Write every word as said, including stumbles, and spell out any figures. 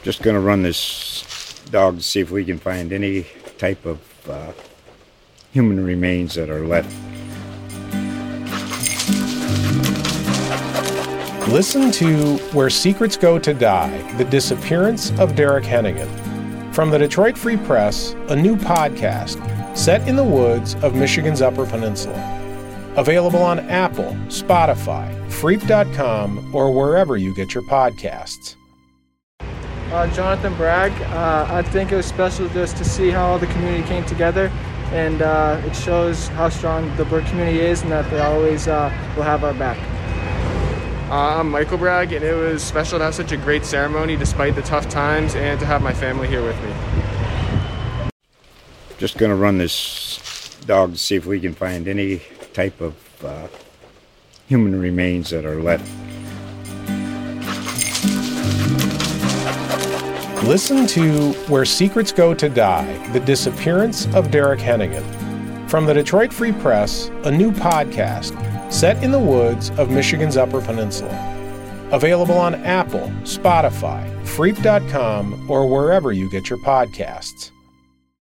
Just going to run this dog to see if we can find any type of uh, human remains that are left. Listen to Where Secrets Go to Die, The Disappearance of Derek Hennigan. From the Detroit Free Press, a new podcast set in the woods of Michigan's Upper Peninsula. Available on Apple, Spotify, Freep dot com, or wherever you get your podcasts. Uh, Jonathan Bragg, uh, I think it was special just to see how all the community came together, and uh, it shows how strong the Burke community is and that they always uh, will have our back. Uh, I'm Michael Bragg, and it was special to have such a great ceremony despite the tough times and to have my family here with me. Just going to run this dog to see if we can find any type of uh, human remains that are left. Listen to Where Secrets Go to Die, The Disappearance of Derek Hennigan. From the Detroit Free Press, a new podcast set in the woods of Michigan's Upper Peninsula. Available on Apple, Spotify, Freep dot com, or wherever you get your podcasts.